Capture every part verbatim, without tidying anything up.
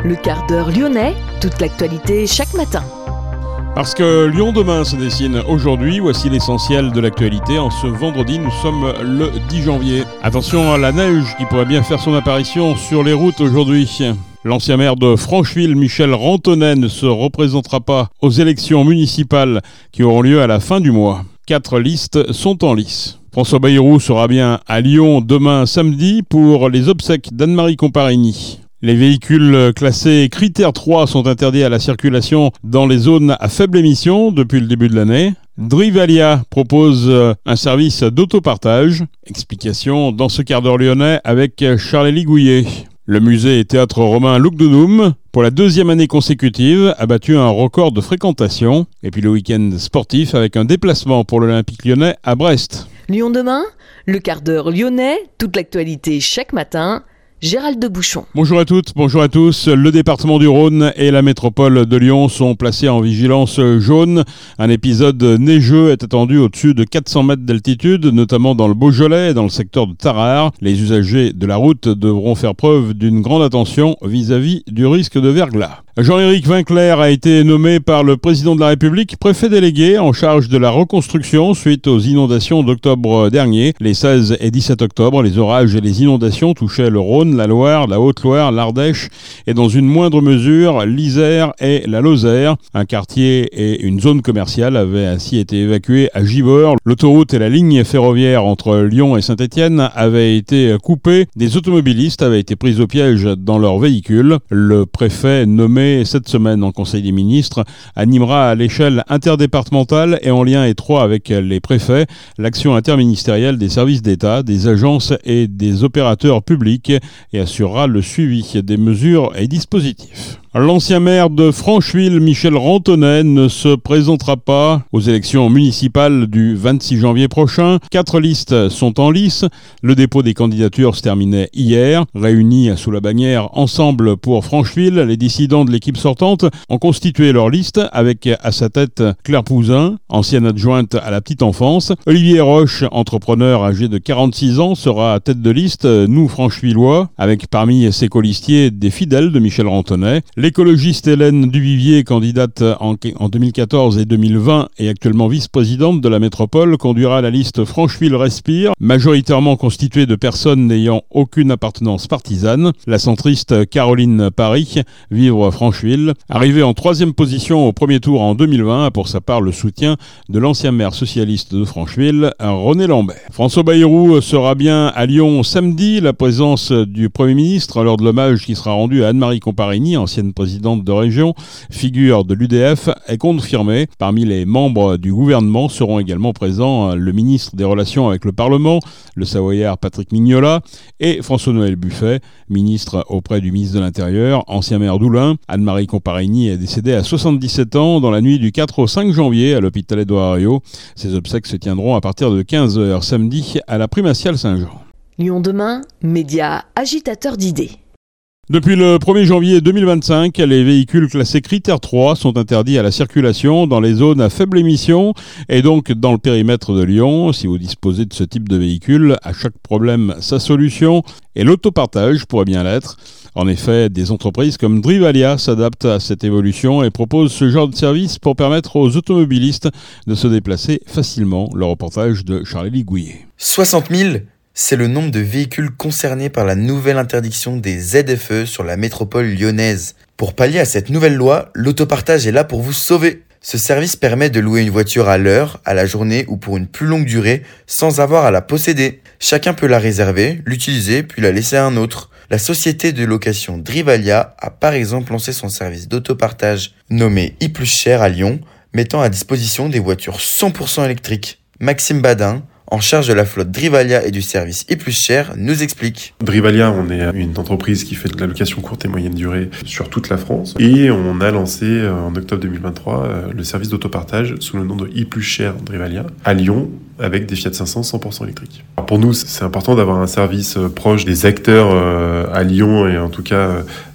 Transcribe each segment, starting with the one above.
le quart d'heure lyonnais, toute l'actualité chaque matin. Parce que Lyon demain se dessine aujourd'hui, voici l'essentiel de l'actualité. En ce vendredi, nous sommes le dix janvier. Attention à la neige qui pourrait bien faire son apparition sur les routes aujourd'hui. L'ancien maire de Francheville, Michel Rantonnet, ne se représentera pas aux élections municipales qui auront lieu à la fin du mois. Quatre listes sont en lice. François Bayrou sera bien à Lyon demain samedi pour les obsèques d'Anne-Marie Comparini. Les véhicules classés critère trois sont interdits à la circulation dans les zones à faible émission depuis le début de l'année. Drivalia propose un service d'autopartage. Explication dans ce quart d'heure lyonnais avec Charles-Élie Gouillet. Le musée et théâtre romain Lugdunum, pour la deuxième année consécutive, a battu un record de fréquentation. Et puis le week-end sportif avec un déplacement pour l'Olympique lyonnais à Brest. Lyon demain, le quart d'heure lyonnais, toute l'actualité chaque matin. Gérald de Bouchon. Bonjour à toutes, bonjour à tous. Le département du Rhône et la métropole de Lyon sont placés en vigilance jaune. Un épisode neigeux est attendu au-dessus de quatre cents mètres d'altitude, notamment dans le Beaujolais et dans le secteur de Tarare. Les usagers de la route devront faire preuve d'une grande attention vis-à-vis du risque de verglas. Jean-Éric Vinclair a été nommé par le président de la République préfet délégué en charge de la reconstruction suite aux inondations d'octobre dernier. Les seize et dix-sept octobre, les orages et les inondations touchaient le Rhône, la Loire, la Haute-Loire, l'Ardèche et dans une moindre mesure l'Isère et la Lozère. Un quartier et une zone commerciale avaient ainsi été évacués à Givors. L'autoroute et la ligne ferroviaire entre Lyon et Saint-Étienne avaient été coupées. Des automobilistes avaient été pris au piège dans leurs véhicules. Le préfet nommé cette semaine en Conseil des ministres animera à l'échelle interdépartementale et en lien étroit avec les préfets l'action interministérielle des services d'État, des agences et des opérateurs publics et assurera le suivi des mesures et dispositifs. L'ancien maire de Francheville, Michel Rantonnet, ne se présentera pas aux élections municipales du vingt-six janvier prochain. Quatre listes sont en lice. Le dépôt des candidatures se terminait hier. Réunis sous la bannière Ensemble pour Francheville, les dissidents de l'équipe sortante ont constitué leur liste avec à sa tête Claire Pouzin, ancienne adjointe à la petite enfance. Olivier Roche, entrepreneur âgé de quarante-six ans, sera à tête de liste Nous Franchevillois, avec parmi ses colistiers des fidèles de Michel Rantonnet. L'écologiste Hélène Duvivier, candidate en, en deux mille quatorze et deux mille vingt et actuellement vice-présidente de la métropole, conduira la liste Francheville Respire, majoritairement constituée de personnes n'ayant aucune appartenance partisane. La centriste Caroline Paris, Vivre Francheville, arrivée en troisième position au premier tour en deux mille vingt, a pour sa part le soutien de l'ancien maire socialiste de Francheville, René Lambert. François Bayrou sera bien à Lyon samedi. La présence du Premier ministre lors de l'hommage qui sera rendu à Anne-Marie Comparini, ancienne présidente de région, figure de l'U D F, est confirmée. Parmi les membres du gouvernement seront également présents le ministre des Relations avec le Parlement, le Savoyard Patrick Mignola, et François-Noël Buffet, ministre auprès du ministre de l'Intérieur, ancien maire d'Oulin. Anne-Marie Comparini est décédée à soixante-dix-sept ans dans la nuit du quatre au cinq janvier à l'hôpital Édouard Herriot. Ses obsèques se tiendront à partir de quinze heures samedi à la primatiale Saint-Jean. Lyon demain, média agitateur d'idées. Depuis le premier janvier deux mille vingt-cinq, les véhicules classés critère trois sont interdits à la circulation dans les zones à faible émission et donc dans le périmètre de Lyon. Si vous disposez de ce type de véhicule, à chaque problème sa solution et l'autopartage pourrait bien l'être. En effet, des entreprises comme Drivalia s'adaptent à cette évolution et proposent ce genre de service pour permettre aux automobilistes de se déplacer facilement. Le reportage de Charles-Élie Gouillet. soixante mille C'est le nombre de véhicules concernés par la nouvelle interdiction des Z F E sur la métropole lyonnaise. Pour pallier à cette nouvelle loi, l'autopartage est là pour vous sauver. Ce service permet de louer une voiture à l'heure, à la journée ou pour une plus longue durée sans avoir à la posséder. Chacun peut la réserver, l'utiliser puis la laisser à un autre. La société de location Drivalia a par exemple lancé son service d'autopartage nommé I plus cher à Lyon, mettant à disposition des voitures cent pour cent électriques. Maxime Badin, en charge de la flotte Drivalia et du service I plus cher, nous explique. Drivalia, on est une entreprise qui fait de la location courte et moyenne durée sur toute la France. Et on a lancé en octobre deux mille vingt-trois le service d'autopartage sous le nom de I plus cher Drivalia à Lyon avec des Fiat cinq cents cent pour cent électriques. Alors pour nous, c'est important d'avoir un service proche des acteurs à Lyon et en tout cas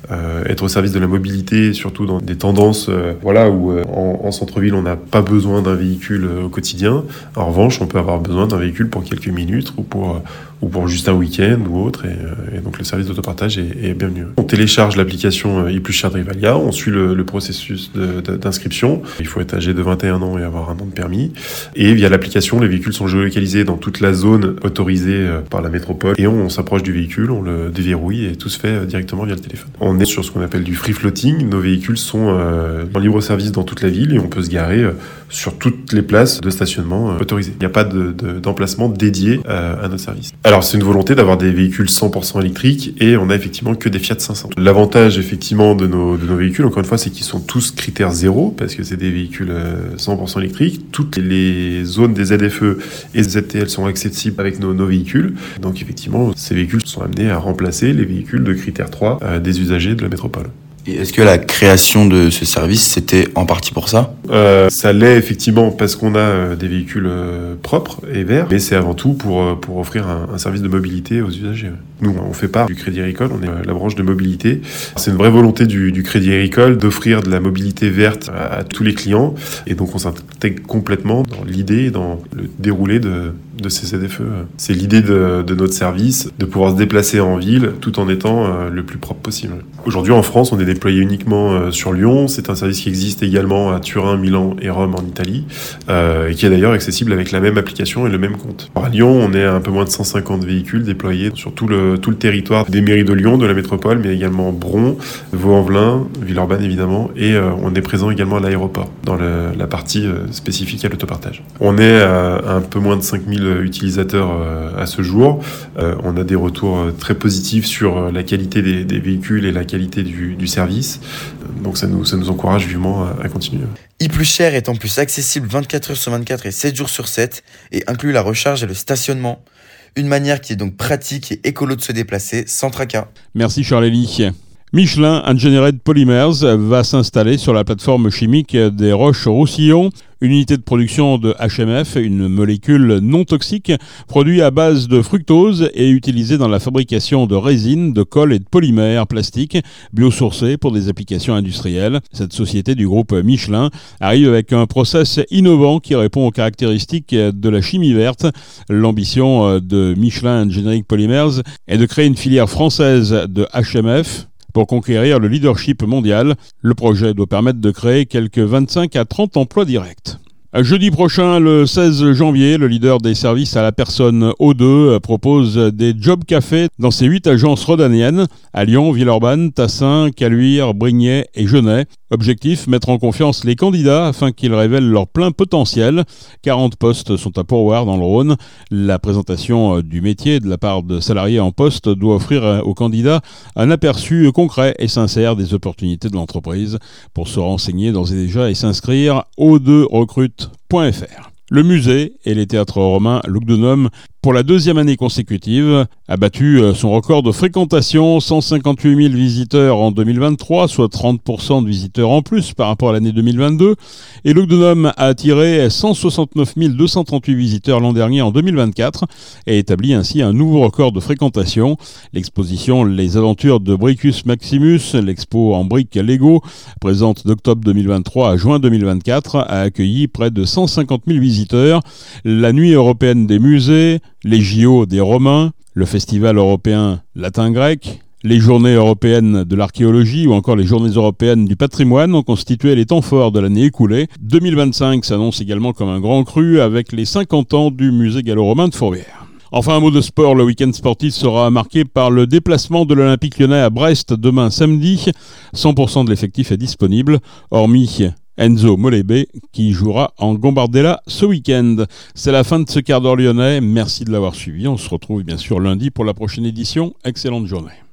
euh, être au service de la mobilité, surtout dans des tendances euh, voilà, où euh, en, en centre-ville, on n'a pas besoin d'un véhicule euh, au quotidien. En revanche, on peut avoir besoin d'un véhicule pour quelques minutes ou pour, euh, ou pour juste un week-end ou autre. Et, euh, et donc, le service d'autopartage est, est bienvenu. On télécharge l'application euh, iPluShare Drivalia, on suit le, le processus de, de, d'inscription. Il faut être âgé de vingt et un ans et avoir un an de permis. Et via l'application, les véhicules sont géolocalisés dans toute la zone autorisée euh, par la métropole. Et on, on s'approche du véhicule, on le déverrouille et tout se fait euh, directement via le téléphone. On est sur ce qu'on appelle du free floating. Nos véhicules sont euh, en libre service dans toute la ville et on peut se garer euh, sur toutes les places de stationnement euh, autorisées. Il n'y a pas de, de, d'emplacement dédié euh, à notre service. Alors c'est une volonté d'avoir des véhicules cent pour cent électriques et on a effectivement que des Fiat cinq cents. L'avantage effectivement de nos, de nos véhicules, encore une fois, c'est qu'ils sont tous critères zéro parce que c'est des véhicules euh, cent pour cent électriques. Toutes les zones des Z F E et Z T L sont accessibles avec nos, nos véhicules. Donc effectivement, ces véhicules sont amenés à remplacer les véhicules de critère trois euh, des usagers de la métropole. Et est-ce que la création de ce service, c'était en partie pour ça ? euh, Ça l'est effectivement parce qu'on a euh, des véhicules euh, propres et verts, mais c'est avant tout pour, euh, pour offrir un, un service de mobilité aux usagers. Nous, on fait part du Crédit Agricole, on est euh, la branche de mobilité. C'est une vraie volonté du, du Crédit Agricole d'offrir de la mobilité verte à, à tous les clients, et donc on s'intègre complètement dans l'idée et dans le déroulé de, de ces Z F E. C'est l'idée de, de notre service, de pouvoir se déplacer en ville tout en étant euh, le plus propre possible. Aujourd'hui, en France, on est déployé uniquement euh, sur Lyon. C'est un service qui existe également à Turin, Milan et Rome en Italie, euh, et qui est d'ailleurs accessible avec la même application et le même compte. Alors, à Lyon, on est à un peu moins de cent cinquante véhicules déployés sur tout le, tout le territoire des mairies de Lyon, de la métropole, mais également Bron, Vaux-en-Velin, Villeurbanne évidemment, et euh, on est présent également à l'aéroport, dans le, la partie euh, spécifique à l'autopartage. On est à, à un peu moins de cinq mille utilisateurs euh, à ce jour. Euh, on a des retours euh, très positifs sur euh, la qualité des, des véhicules et la qualité du, du service. Donc ça nous, ça nous encourage vivement à, à continuer. iPluShare est en plus accessible vingt-quatre heures sur vingt-quatre et sept jours sur sept et inclut la recharge et le stationnement. Une manière qui est donc pratique et écolo de se déplacer sans tracas. Merci Charles-Élie. Michelin Engineered Polymers va s'installer sur la plateforme chimique des Roches-Roussillon, unité de production de H M F, une molécule non toxique produite à base de fructose et utilisée dans la fabrication de résine, de colle et de polymères plastiques biosourcés pour des applications industrielles. Cette société du groupe Michelin arrive avec un process innovant qui répond aux caractéristiques de la chimie verte. L'ambition de Michelin Engineered Polymers est de créer une filière française de H M F pour conquérir le leadership mondial. Le projet doit permettre de créer quelques vingt-cinq à trente emplois directs. Jeudi prochain, le seize janvier, le leader des services à la personne O deux propose des job cafés dans ses huit agences rhodaniennes à Lyon, Villeurbanne, Tassin, Caluire, Brignais et Genêt. Objectif, mettre en confiance les candidats afin qu'ils révèlent leur plein potentiel. quarante postes sont à pourvoir dans le Rhône. La présentation du métier de la part de salariés en poste doit offrir aux candidats un aperçu concret et sincère des opportunités de l'entreprise. Pour se renseigner d'ores et déjà et s'inscrire, o deux recrute point f r. Le musée et les théâtres romains Lugdunum, pour la deuxième année consécutive, a battu son record de fréquentation, cent cinquante-huit mille visiteurs en deux mille vingt-trois, soit trente pour cent de visiteurs en plus par rapport à l'année deux mille vingt-deux. Et Lugdunum a attiré cent soixante-neuf mille deux cent trente-huit visiteurs l'an dernier en deux mille vingt-quatre et établi ainsi un nouveau record de fréquentation. L'exposition Les Aventures de Bricus Maximus, l'expo en briques Lego, présente d'octobre deux mille vingt-trois à juin deux mille vingt-quatre, a accueilli près de cent cinquante mille visiteurs. La Nuit européenne des musées, les J O des Romains, le Festival européen latin-grec, les Journées européennes de l'archéologie ou encore les Journées européennes du patrimoine ont constitué les temps forts de l'année écoulée. deux mille vingt-cinq s'annonce également comme un grand cru avec les cinquante ans du musée gallo-romain de Fourvière. Enfin, un mot de sport, le week-end sportif sera marqué par le déplacement de l'Olympique Lyonnais à Brest demain samedi. cent pour cent de l'effectif est disponible, hormis Enzo Molébé qui jouera en Gambardella ce week-end. C'est la fin de ce quart d'heure lyonnais. Merci de l'avoir suivi. On se retrouve bien sûr lundi pour la prochaine édition. Excellente journée.